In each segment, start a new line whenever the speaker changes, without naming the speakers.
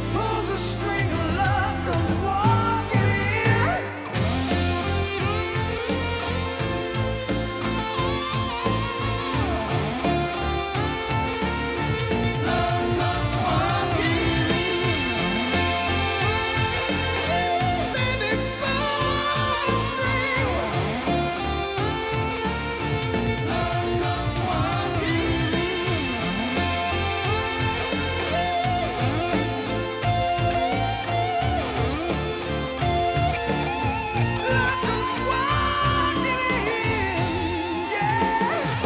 Pulls a string of love, comes walking in. Love comes walking in. Baby, pull the string. Love comes walking in. Love comes walking in. Yeah.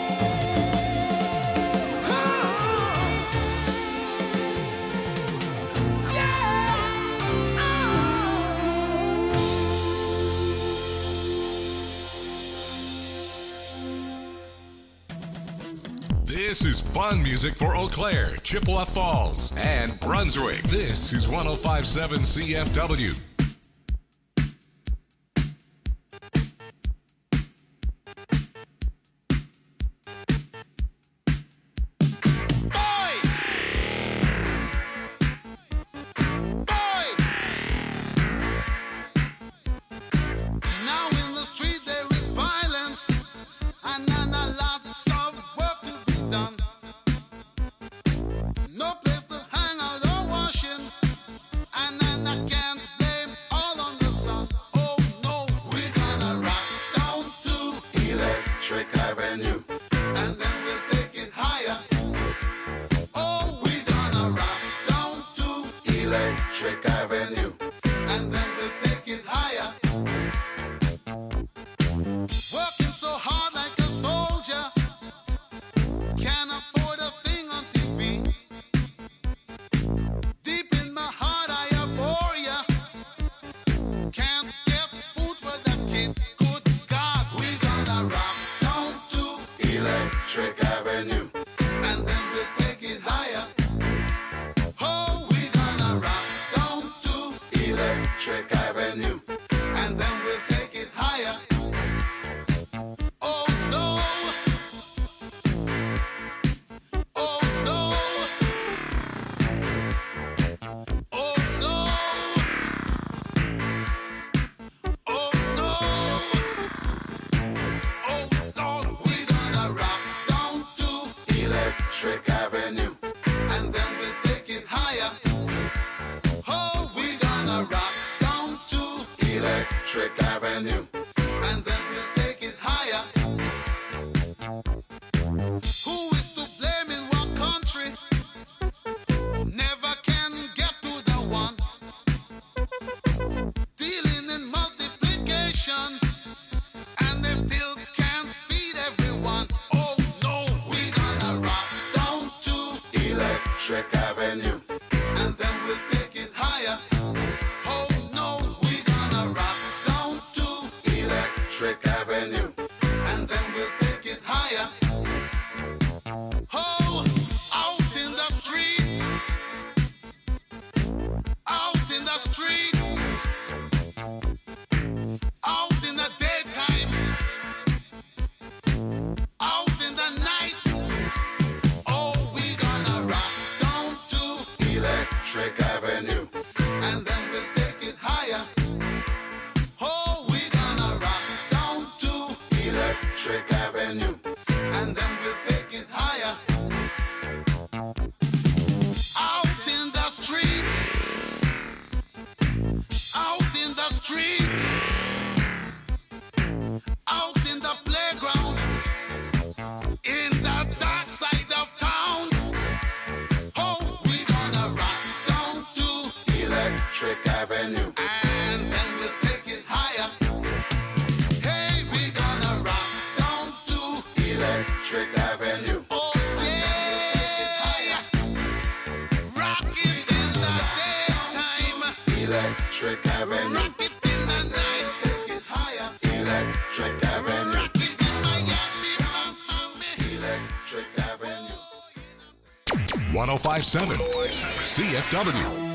This is fun music for Eau Claire, Chippewa Falls, and Brunswick. This is 1057 CFW.
Now in the street there is violence, and lots of work to be done. No place to hang out or washing, and then I can't blame all on the sun. Oh no, we're gonna rock down to Electric Avenue, and then we'll take it higher. Oh, we're gonna rock down to Electric Avenue, and then we'll take it higher. Working so hard like a soldier, can't afford a thing on TV. Deep in my heart I abhor ya. Can't get food for the kid. Good God, we gonna rock down to Electric Avenue, and then we'll take it higher. Oh, we gonna rock down to Electric Avenue, and then we'll take it higher. Oh no! Oh no! Oh no! Oh no! Oh Lord, we're gonna rock down to Electric Avenue, and then we'll take it higher. Oh, we're gonna rock down to Electric Avenue, and then we'll take it higher. Who is to blame in what country? Never can get to the one. Dealing in multiplication, and they still can't feed everyone. Oh no, we're gonna rock down to Electric Avenue, and then we'll take it higher. Oh no, we're gonna rock down to Electric Avenue, and then we'll take it higher. Oh, out in the street, out in the street, out in the daytime, out in the night. Oh, we gonna rock down to Electric Avenue, and then we'll take it higher. Oh, we gonna rock down to Electric Avenue, and then we'll take it higher. Out in the street, out in the street, out in the playground, in the dark side of town. Oh, we gonna rock down to Electric Avenue, and then we'll take it higher. Hey, we gonna rock down to Electric Avenue. Oh yeah, rock it in the daytime, Electric Avenue. Rock it in the night, take it higher. Electric Avenue. Rock it in Miami, Electric Avenue.
1057 CFW.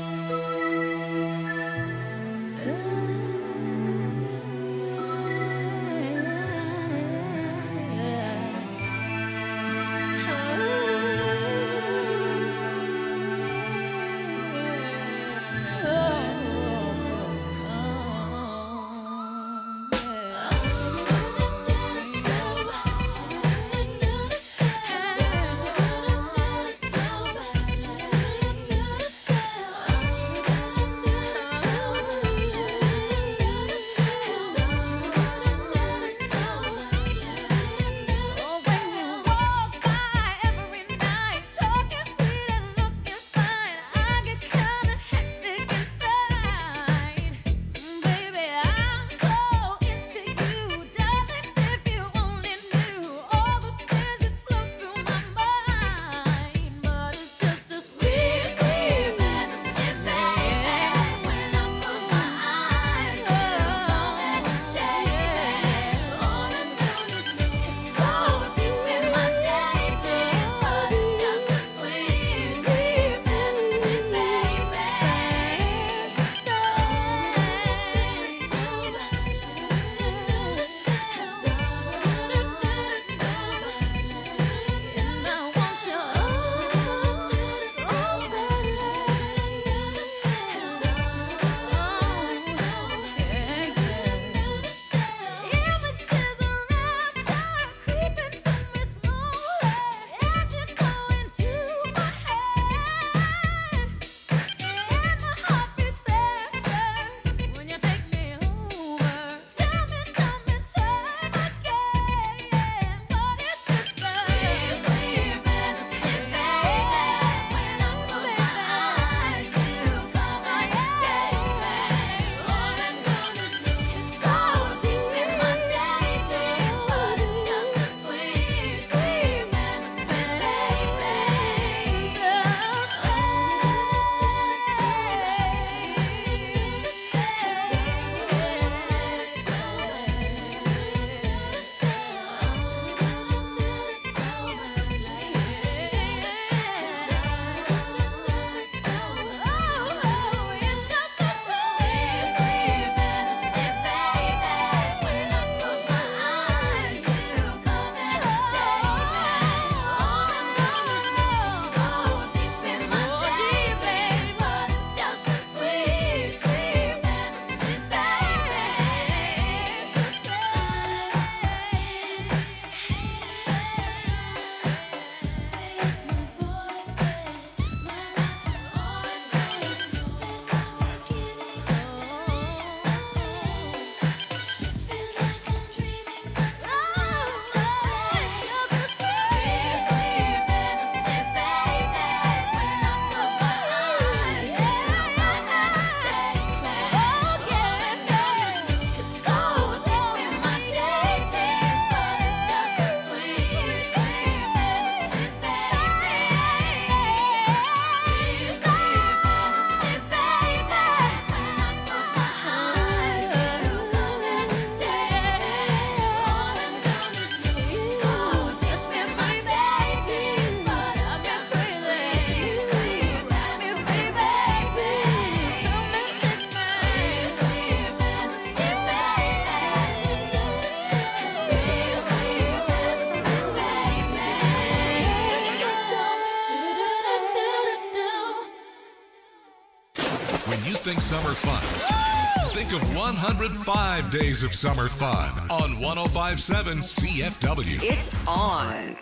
When you think summer fun, think of 105 days of summer fun on 105.7 CFW.
It's on.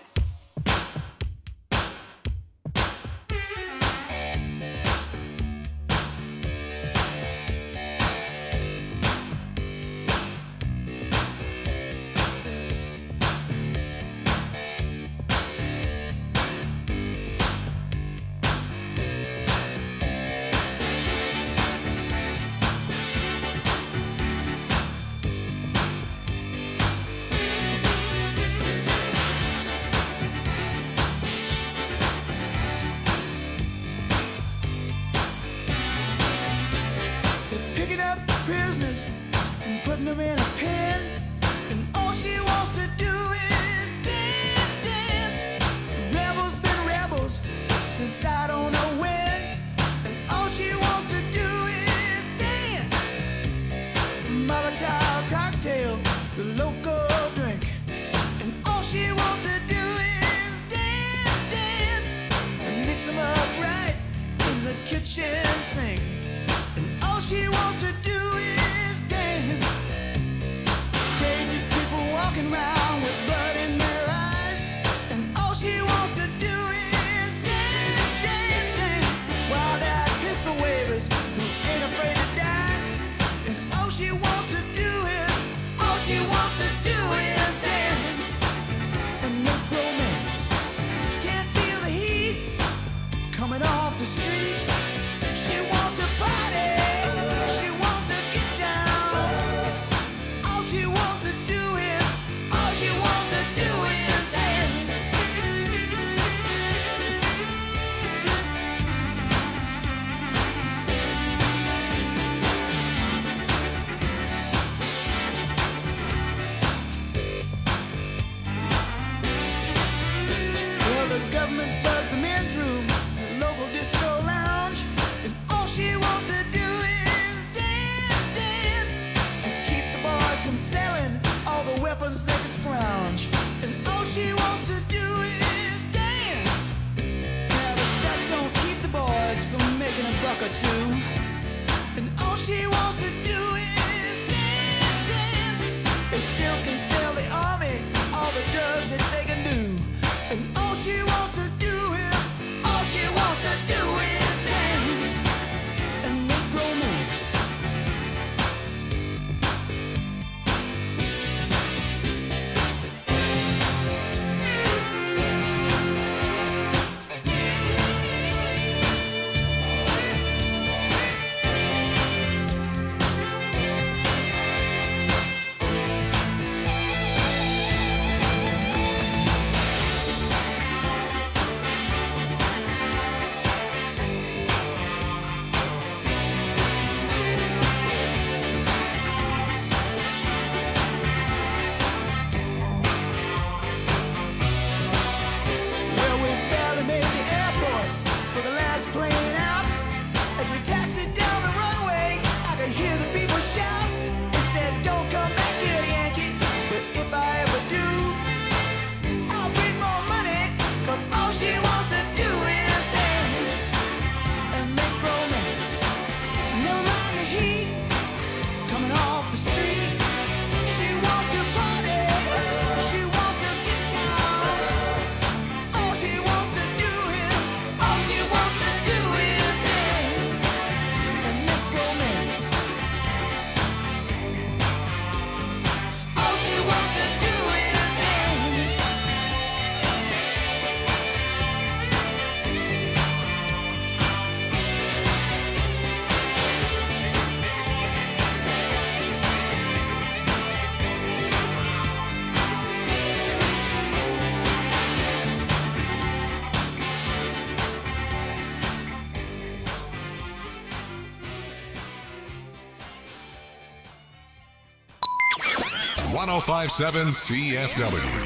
Prisoners and putting them in a pen, and all she wants to do is dance, dance. Rebels been rebels since I don't know when, and all she wants to do is dance. Molotov cocktail, the local drink, and all she wants to do is dance, dance, and mix them up right in the kitchen sink, and all she wants to do is dance. Crazy people walking around with blood in their eyes, and all she wants to do is dance, dance, dance. Wild-eyed pistol wavers who ain't afraid to die, and all she wants to do is, all she wants to do is dance and make romance. She can't feel the heat coming off the street. She wants to party. She wants to get down. All she wants to do is, all she wants to do is dance. Well, the government bugged the men's room, the local disco lounge, and all she wants to do is dance, dance, to keep the boys from selling all the weapons they can scrounge. And all she wants to do is dance. Yeah, but that don't keep the boys from making a buck or two. And all she wants to do is dance, dance. They still can sell the army all the drugs that they can do. And all she wants to do is, all she wants to do is dance and make romance. Well, we barely made the airport for the last plane out. As we taxied down the runway, I could hear the people shout. They said, "Don't come back here, Yankee." But if I ever do, I'll bring more money, 'cause all she wants to do is dance and make romance. Never mind the heat coming off the street. She wants to party. She wants to get down. All she wants to do is, all she wants to do is dance and make romance. All she wants to do is dance.
CFW. 105.7 CFW.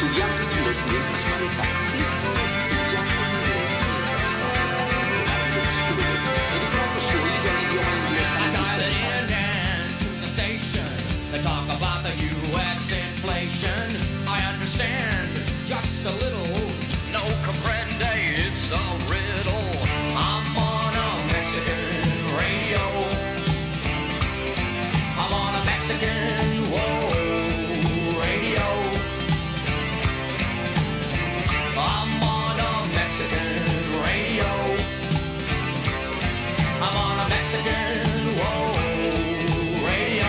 Studiando inglés mientras maneja. Sí, estudiando inglés mientras maneja. Educando su oído al idioma inglés.
I dialed in and to the station. They talk about the U.S. inflation. I understand just a little. No comprende, it's a riddle. I'm on a Mexican radio. I'm on a Mexican, whoa, radio. I'm on a Mexican radio. I'm on a Mexican, whoa, radio.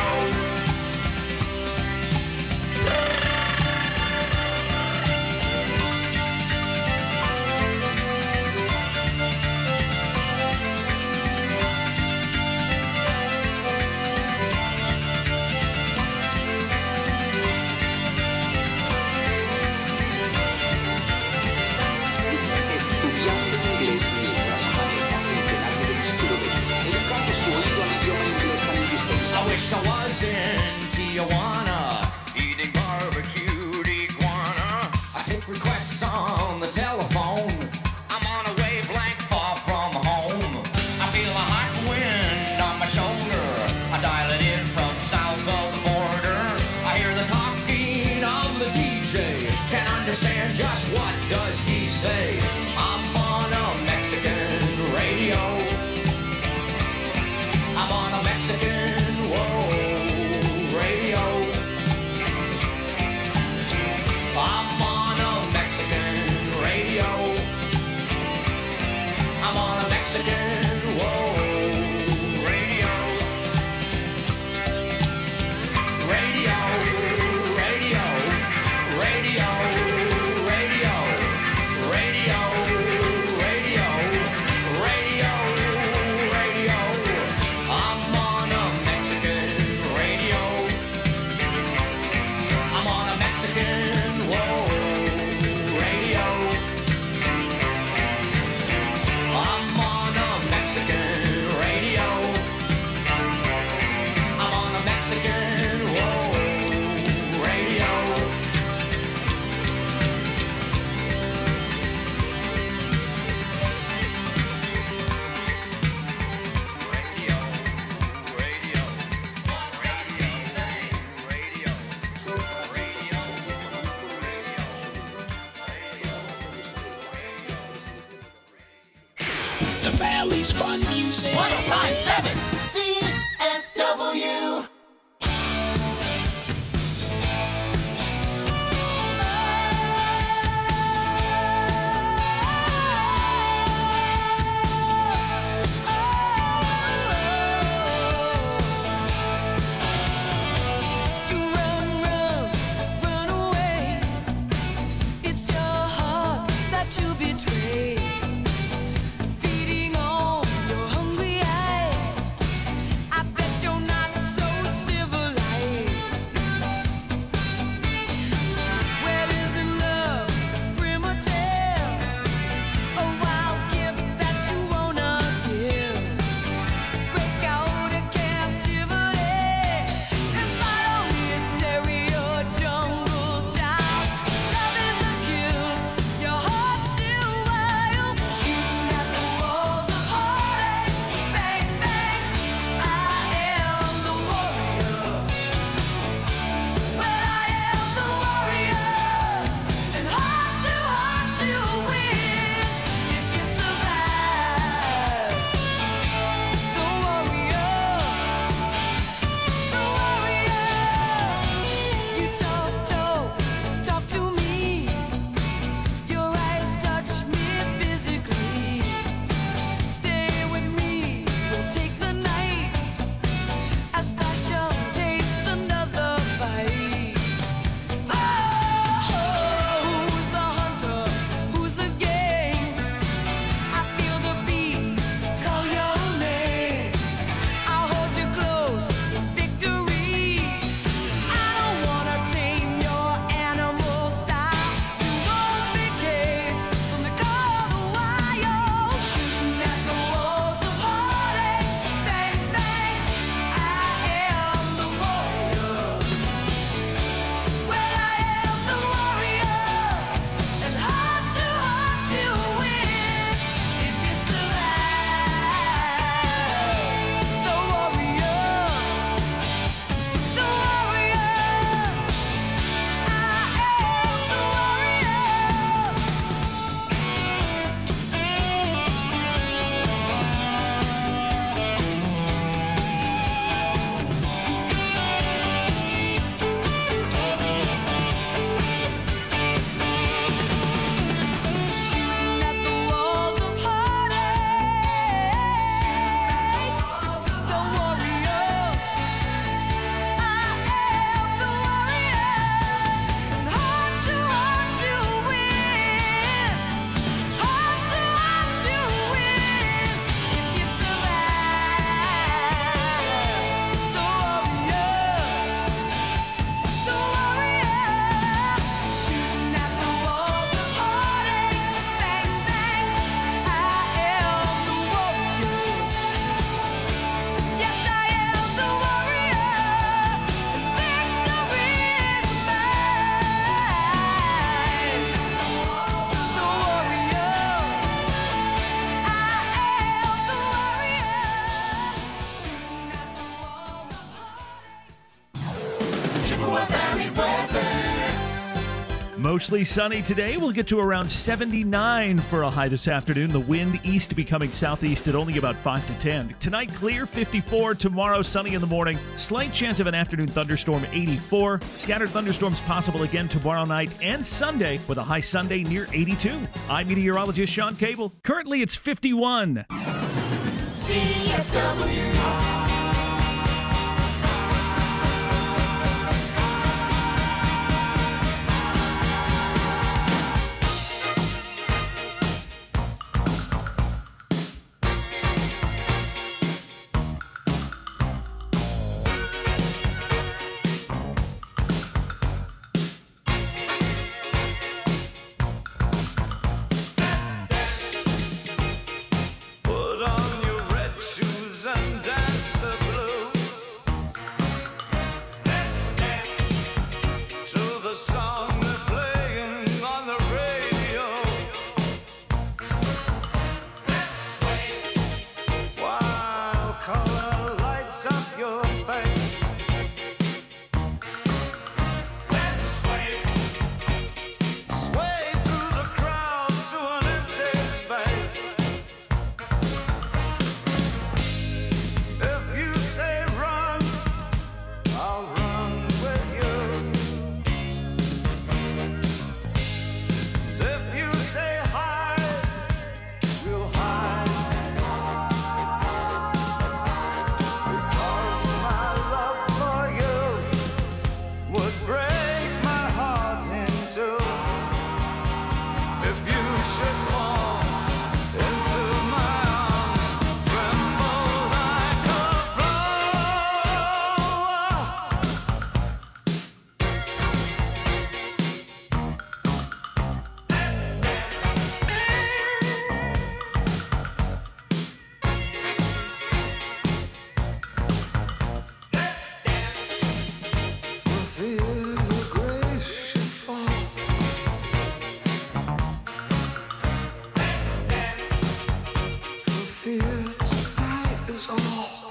Estudiando inglés mientras maneja. Centenario de disturbe. Educando su oído al idioma inglés tan indispensable.
I wish I was in Tijuana, eating barbecued iguana. I take requests on the telephone. I'm on a wavelength far from home. I feel a hot wind on my shoulder. I dial it in from south of the border. I hear the talking of the DJ. Can't understand just what does he say. I'm on a Mexican radio. I'm on a Mexican, whoa, radio. I'm on a Mexican radio. I'm on a Mexican, whoa, radio. Radio, radio, radio, radio, radio, radio, radio, radio. I'm on a Mexican radio. I'm on a Mexican, whoa, radio. I'm on a Mexican radio. I'm on a Mexican, whoa, radio. Radio, radio. What does he say? Radio, radio, radio.
The Valley's Fun Music.
1057 CFW.
Run, run, run away. It's your heart that you betray. Feeding on your hungry eyes.
Valley weather.
Mostly sunny today. We'll get to around 79 for a high this afternoon. The wind east becoming southeast at only about 5 to 10. Tonight, clear 54. Tomorrow, sunny in the morning. Slight chance of an afternoon thunderstorm 84. Scattered thunderstorms possible again tomorrow night and Sunday with a high Sunday near 82. I'm meteorologist Sean Cable. Currently, it's 51.
CFW.
Put on your red shoes and dance the blues. Let's dance to the song they're playing on the radio. Let's sway while color lights up your face. Let's sway through the crowd to an empty space. If you say run, I'll run with you. If you say hide, we'll hide. Because my love for you would break my heart in two. If you should fall into my arms, tremble like a flower. For fear your grace should fall. For fear tonight is all.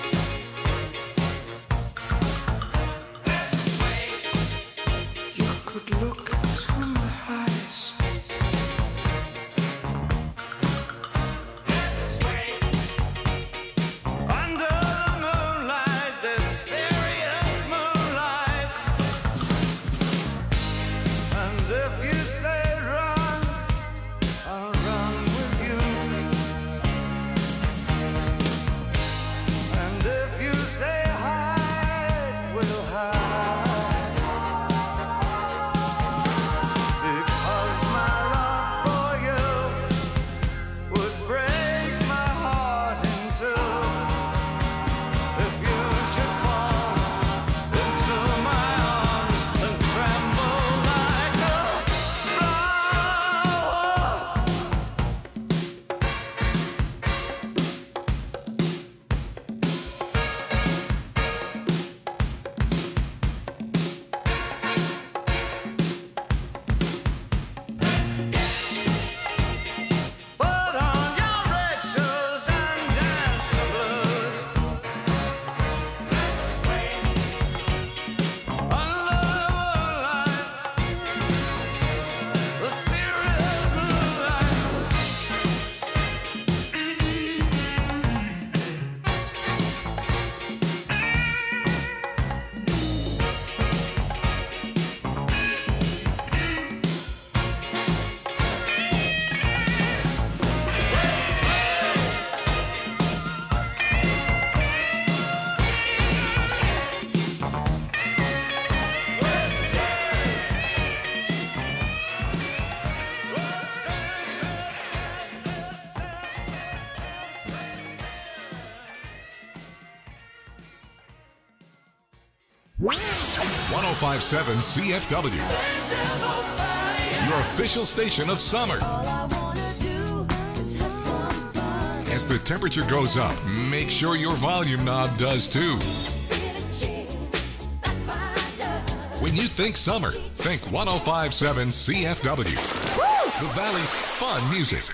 You could look into my eyes. Under the moonlight, this serious moonlight. And if you say run, I'll run with you. And if you say hide, we'll hide. Because my love for you would break my heart in two. If you should fall into my arms and tremble like a flower. Put on your red shoes and dance the blues. Let's sway under the moonlight, the serious moonlight. Let's dance.
1057 CFW, your official station of summer.
All I wanna do is have some fun.
As the temperature goes up, make sure your volume knob does too. When you think summer, think 1057 CFW. The Valley's fun music.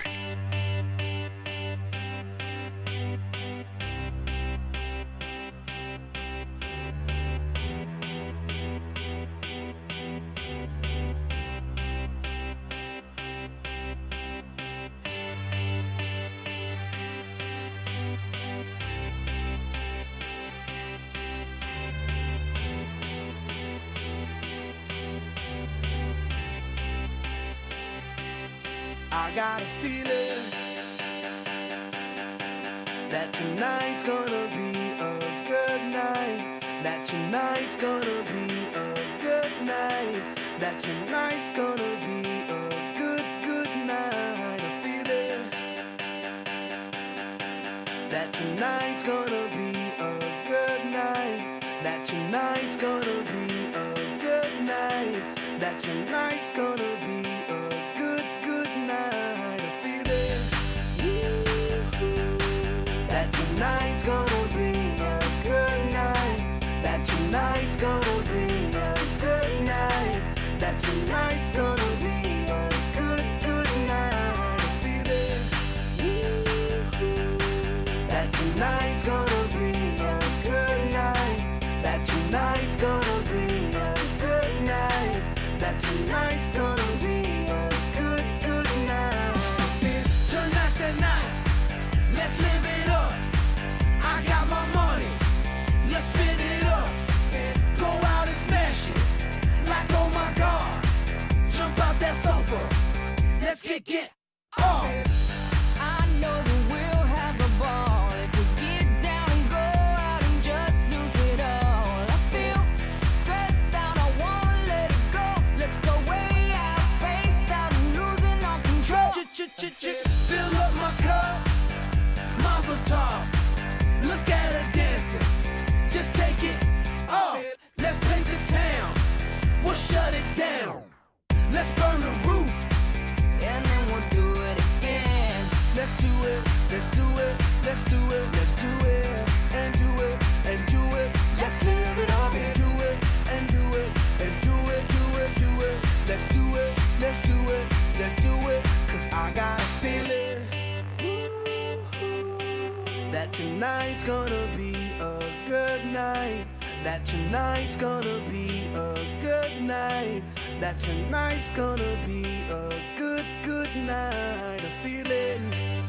I got a feeling that tonight's gonna be a good night. That tonight's gonna be a good night. That tonight's gonna be a good, good night. A feeling that tonight's gonna be a good night. That tonight's gonna be a good night. That tonight's gonna be a good, good night. A feeling that tonight's gonna be a good night. That tonight's gonna be a good night. That tonight's gonna be a good, good night. A feeling that tonight's gonna be a good night. That tonight's gonna be a good night. That tonight's gonna be a good, good night. Tonight's the night. Let's live it up. I got my money. Let's spin it up. Go out and smash it. Like oh my God. Jump out that sofa. Let's get off.
I know that we'll have a ball if we get down and go out and just lose it all. I feel stressed out, I wanna let it go. Let's go way out, spaced out, and losing all control.
Fill up my cup. Mazel tov. Look at her dancing. Just take it off. Let's paint the town. We'll shut it down. Let's burn the roof.
And then we'll do it again.
Let's do it. Let's do it. Let's do it. Let's do it. And do it. And do it. Let's live it up and do it. And do it. And do it. Do it. Do it. Let's do it. Let's do it. Let's do it. 'Cause I got a feeling that tonight's gonna be a good night. That tonight's gonna be a good night. That tonight's gonna be a good, good night. A feeling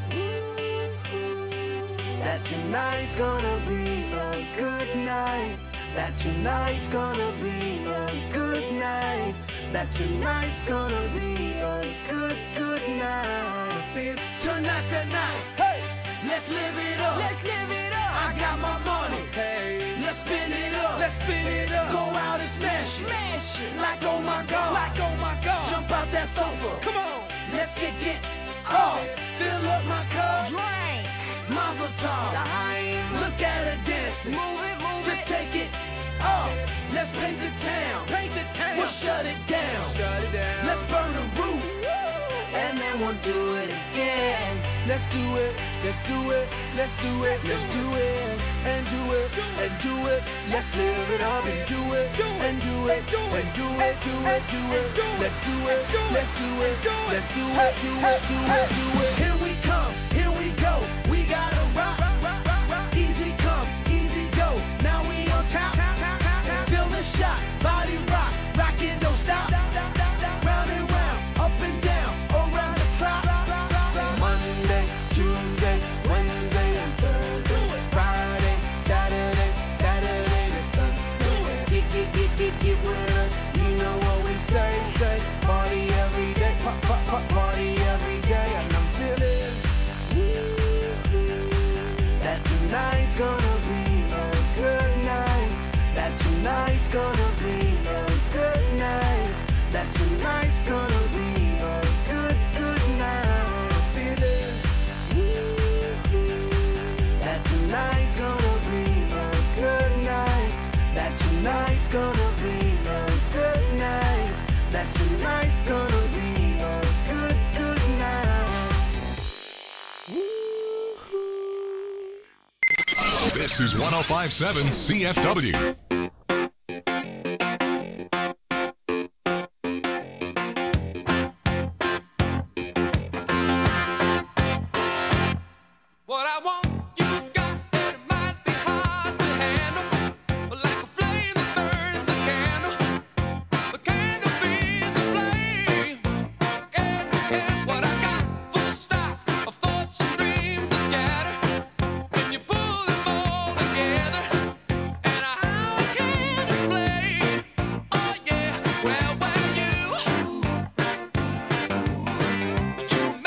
that tonight's gonna be a good night. That tonight's gonna be a good night. That tonight's gonna be a good, good night. I feel tonight's the night. Hey, let's live it up.
Let's live it up.
I got my money. Hey, let's spin it up. Let's spin it up. Go out and smash it.
Smash it.
Like oh my God. Like oh my God. Jump out that sofa. Come on. Let's get off. Fill up my cup.
Drink.
Mazel tov. Look at her dancing.
Move it, move
Just
it.
take it off. Let's paint the town. Paint the town. We'll shut it down. Shut it down. Let's burn the roof.
And then we'll do it again.
Let's do it. Let's do it. Let's do it. Let's do it. And do it. And do it. Let's live it up and do it. And do it. And do it. Do it. Do it. Let's do it. Let's do it. Let's do it. Do it. Do it. Do it. Here we come. Here we go. We gotta rock. Easy come. Easy go. Now we on top. Feel the shot. Body rock. Rock it. Don't stop. Round and round. Up and down. Around the clock. Monday, Tuesday, Wednesday, and Thursday. Friday, Saturday, Saturday to Sunday. Get with us. You know what we say. Party every day. Party every day. And I'm feeling that tonight's gonna be a good night. That tonight's gonna be a good night. That tonight's gonna be a good, good night. I'm feeling that tonight's gonna be a good night. That tonight's gonna be a good night. That tonight's gonna be a good, good night.
This is 1057 CFW.
What I want, you've got, and it might be hard to handle. But like a flame that burns a candle, the candle feeds the flame. Yeah, what I got, full stock of thoughts and dreams that scatter. When you pull them all together, and how I can't explain. Oh yeah, well, you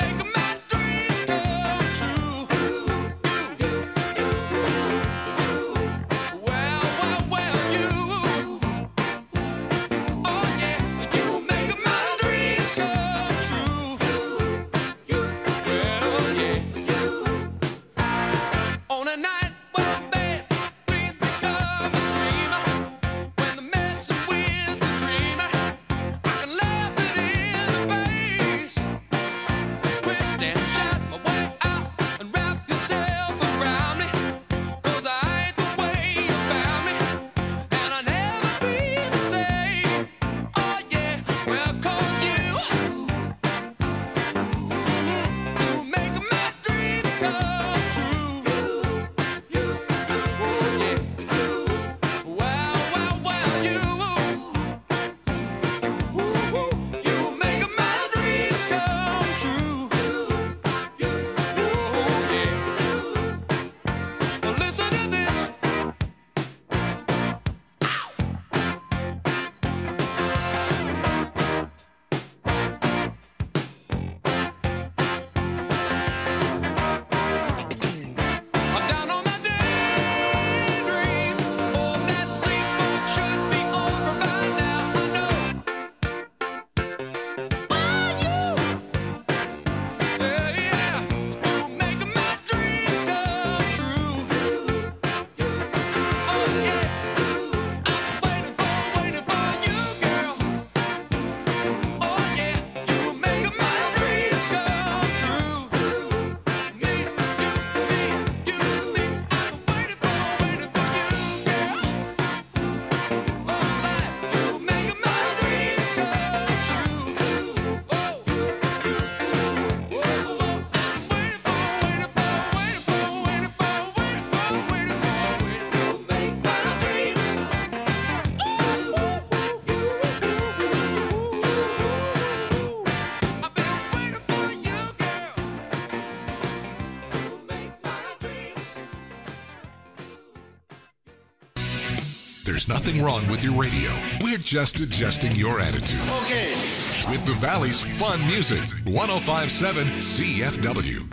There's nothing wrong with your radio. We're just adjusting your attitude.
Okay.
With the Valley's fun music, 105.7 CFW.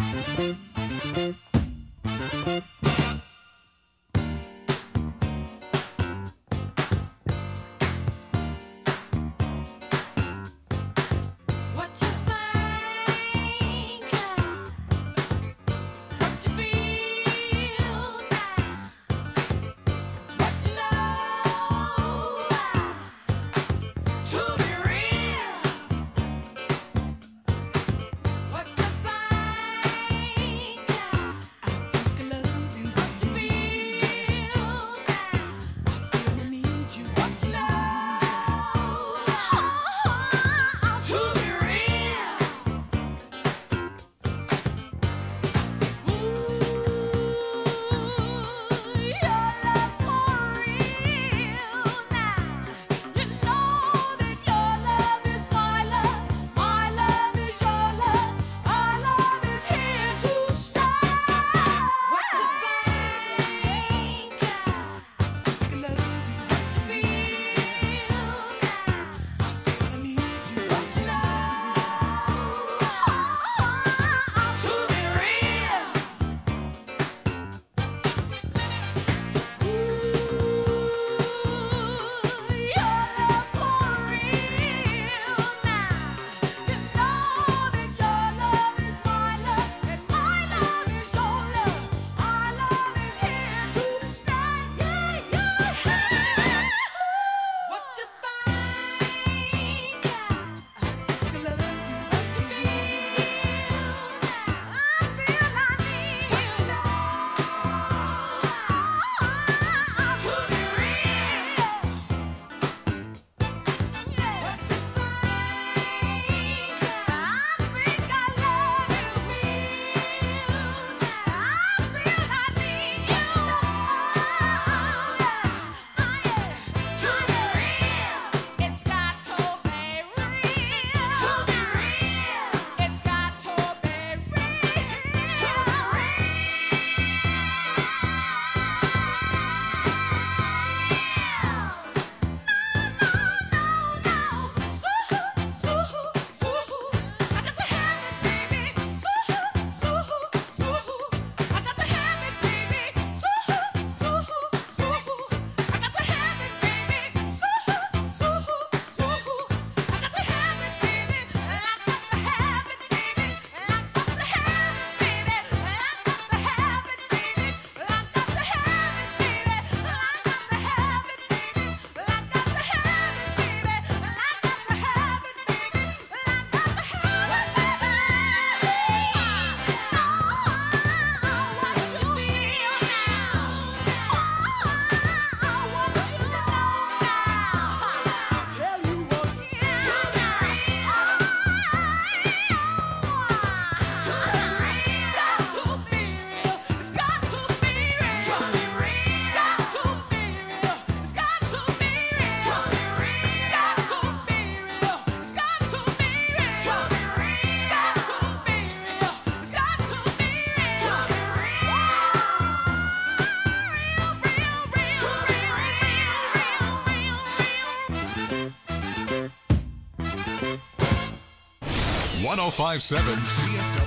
#1057 CFW.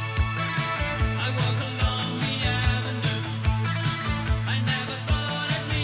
I walk along the avenue. I never thought I'd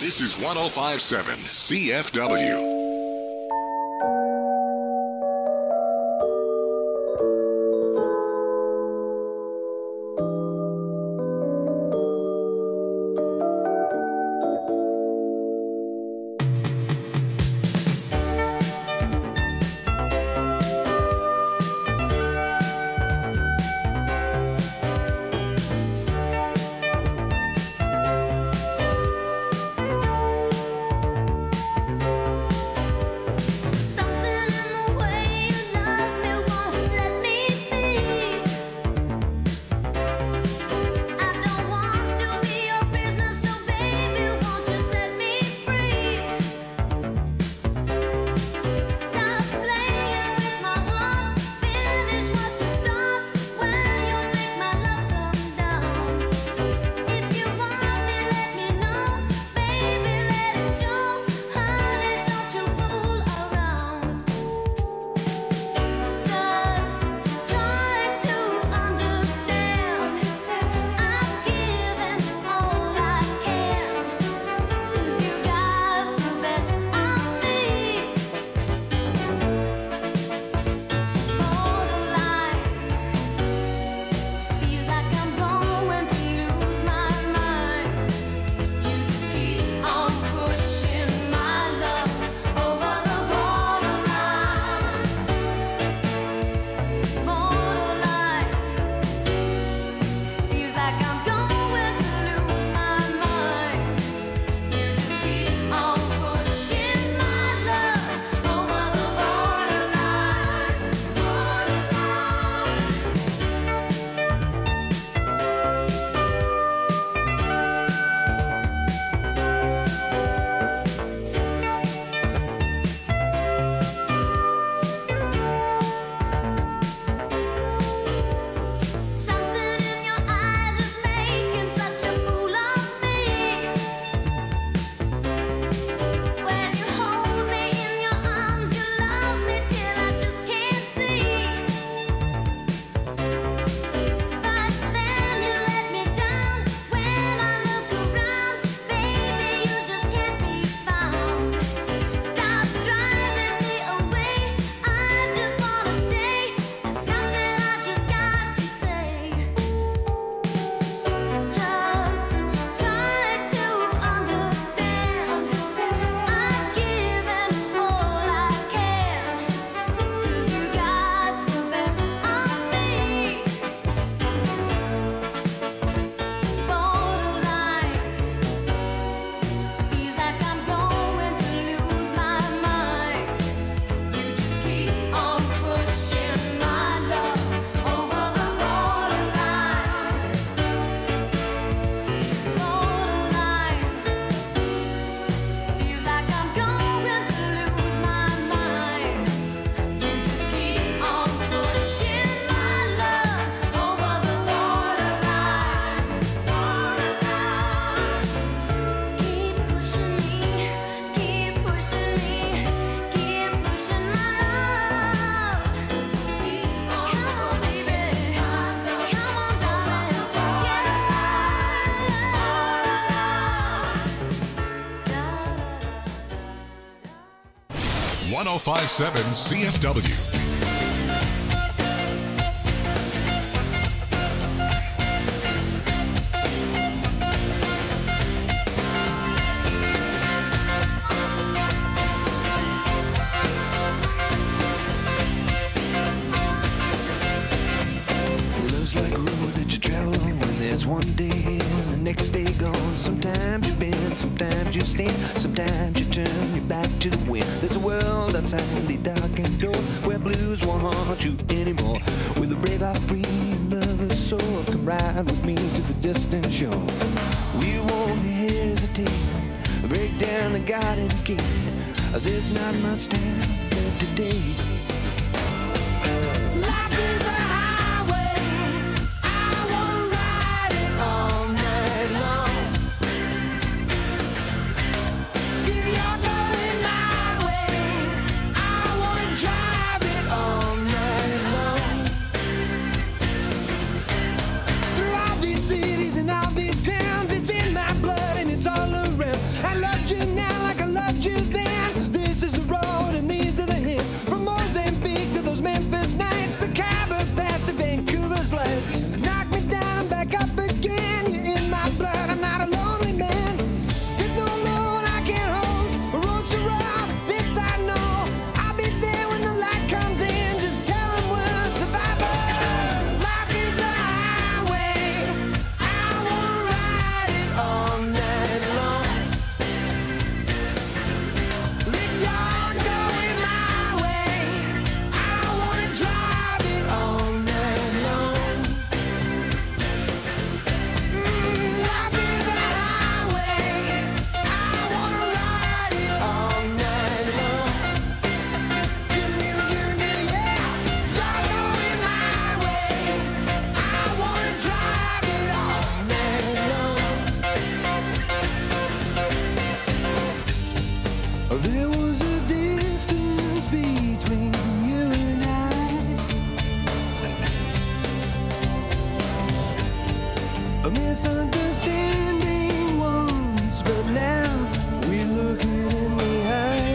This is 105.7 CFW. .105.7 CFW.
Love's like a road that you travel on when there's one day here and the next day gone. Sometimes you bend, sometimes you stand, sometimes you turn your back to the wind. There's a world outside the darkened door where blues won't haunt you anymore. With a brave heart free and lover's soul, come ride with me to the distant shore. We won't hesitate, break down the garden gate. There's not much time left today. Life is a highway, I wanna ride it all night long. If you're going my way, I wanna drive it all night long. Through all these cities and all these towns, it's in my blood and it's all around. I love A misunderstanding once, but now we're looking in the eye.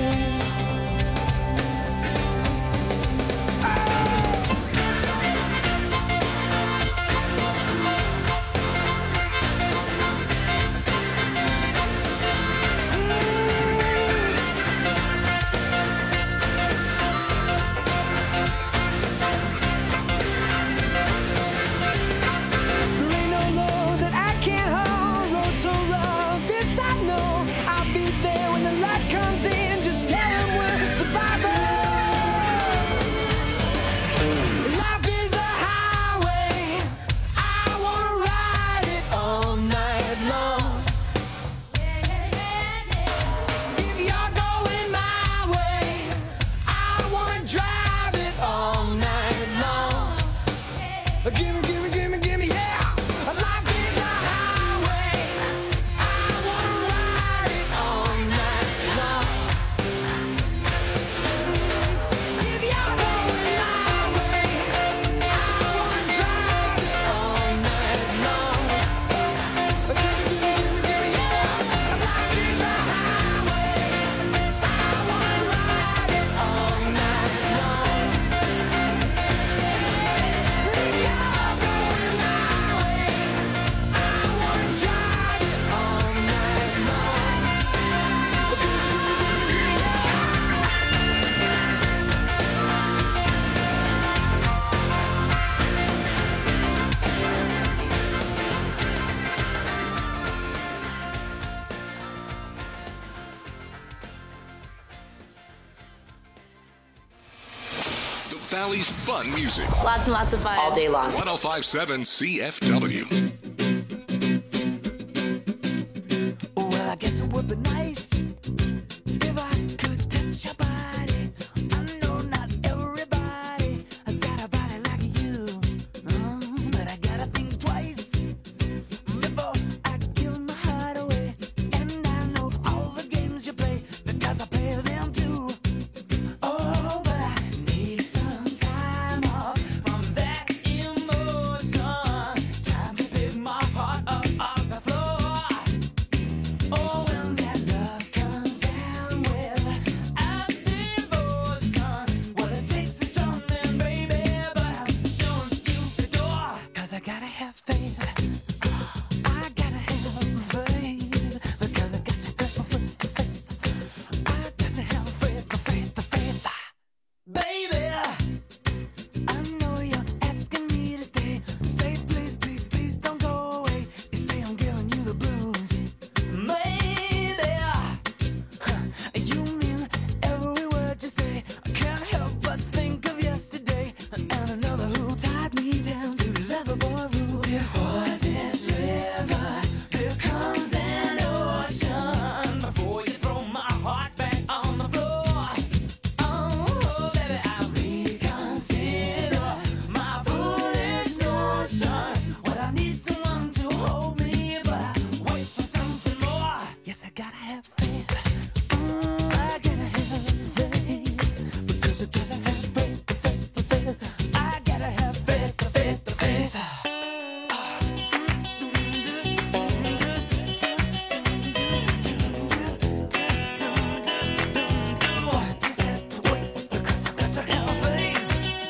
There ain't no road that I can't hold, road so rough, this I know. I'll be there when the light comes in, just tell 'em we're survivors. Life is a highway, I wanna ride it all night long. If you're going my way, I wanna drive it all night long. Gimme, gimme, gimme, gimme, yeah. Life is a highway. I wanna ride it all night long. If you're going my way, I wanna drive it all night long. Gimme, gimme, gimme, gimme, yeah. Life is a highway. I wanna ride it all night long. If you're going my way, I wanna drive it all night long.
The Valley's fun music.
Lots and lots of fun. All day long.
1057 CFW.
Well, I guess it would be nice if I could touch your body. I know not everybody has got a body like you, but I gotta think twice before I give my heart away. And I know all the games you play because I play them too. Oh, but I need some time off from that emotion. Time to pick my heart up off the floor. Oh, when that love comes down with a devotion. Well, it takes a strong man, baby, but I'm showing you the door. 'Cause I gotta have faith. I gotta have faith. Because I got to have faith. I got to have faith, faith. Baby, I know you're asking me to stay. Say please, please, please don't go away. You say I'm giving you the blues. Maybe you mean every word you say. I can't help but think of yesterday and another who tied me down to lovable rules. Before this river, there comes an ocean. Before you throw my heart back on the floor. Oh, baby, I reconsider my foolish notion. Well, I need someone to hold me, but I wait for something more. Yes, I gotta have faith. I gotta have faith. Because I gotta have faith. I gotta have faith. Just have to wait because I got to have faith.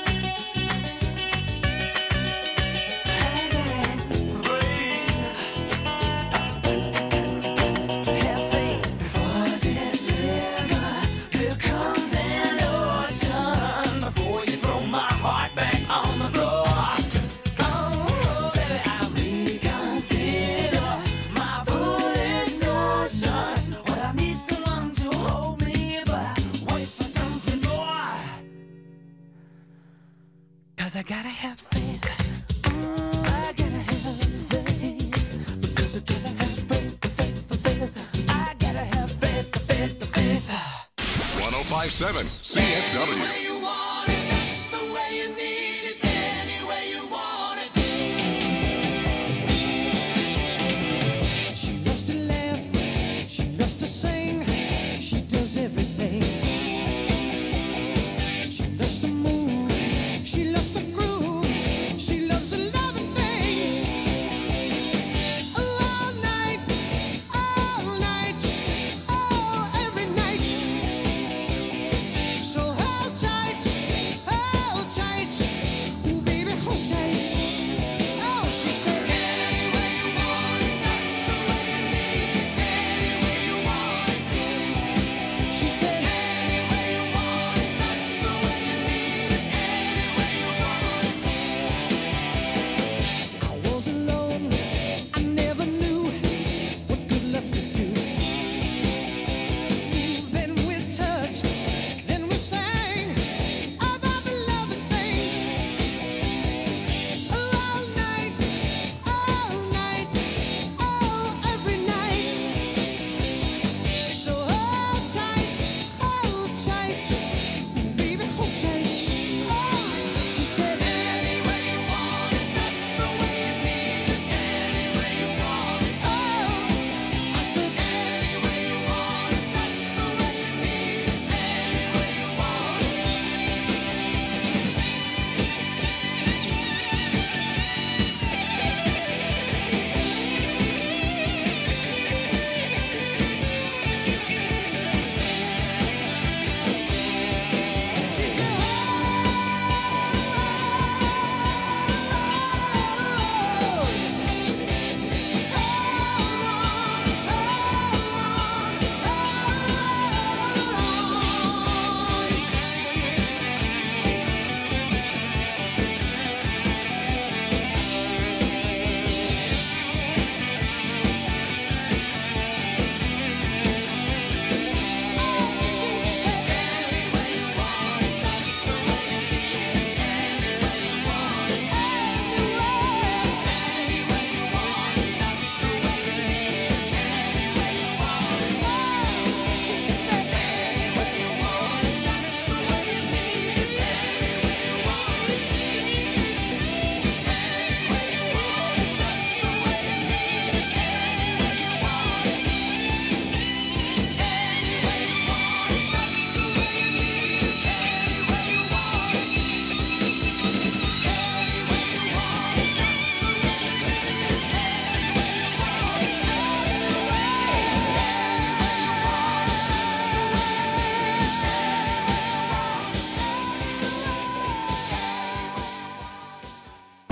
To have faith. Before this river, there comes an ocean. Before you throw my heart back on the floor. Oh, baby, I reconsider my foolish notion. Well, I need someone to hold me, but I wait for something more. 'Cause I gotta have faith. I gotta have faith. Because I gotta have faith. I gotta have faith.
1057 CFW.
You want it, it's the way you need it, any way you want it.
She loves to laugh, she loves to sing, she does everything. She loves to move, she loves to groove, she loves a lot of things.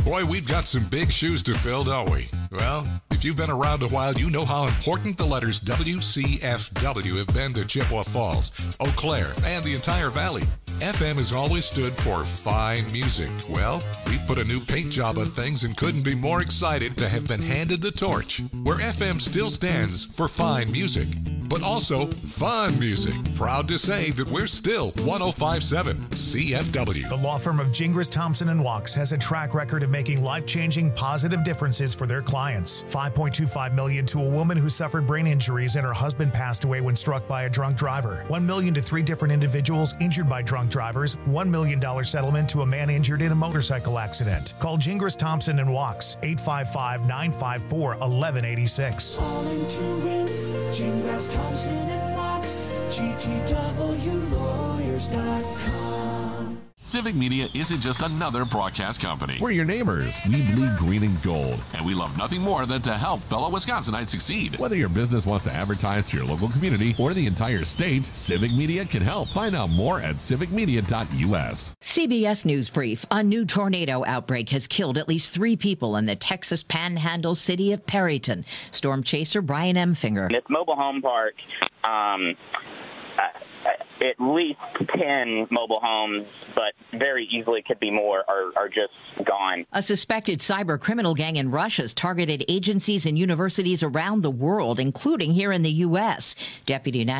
Boy, we've got some big shoes to fill, don't we? Well, if you've been around a while, you know how important the letters WCFW have been to Chippewa Falls, Eau Claire, and the entire valley. FM has always stood for fine music. Well, we put a new paint job on things and couldn't be more excited to have been handed the torch, where FM still stands for fine music, but also fun music. Proud to say that we're still 105.7 CFW.
The law firm of Gingras, Thompson & Walks has a track record of making life-changing positive differences for their clients. $5.25 million to a woman who suffered brain injuries and her husband passed away when struck by a drunk driver. $1 million to 3 different individuals injured by drunk drivers. $1 million settlement to a man injured in a motorcycle accident. Call Gingras, Thompson & Walks, 855-954-1186.
Calling to win, Gingras, Thompson and Watts, GTWlawyers.com.
Civic Media isn't just another broadcast company. We're your neighbors. We bleed green and gold. And we love nothing more than to help fellow Wisconsinites succeed. Whether your business wants to advertise to your local community or the entire state, Civic Media can help. Find out more at civicmedia.us.
CBS News Brief. A new tornado outbreak has killed at least 3 people in the Texas Panhandle city of Perryton. Storm chaser Brian Emfinger.
This mobile home park, at least 10 mobile homes, but very easily could be more, are just gone.
A suspected cyber criminal gang in Russia has targeted agencies and universities around the world, including here in the U.S. Deputy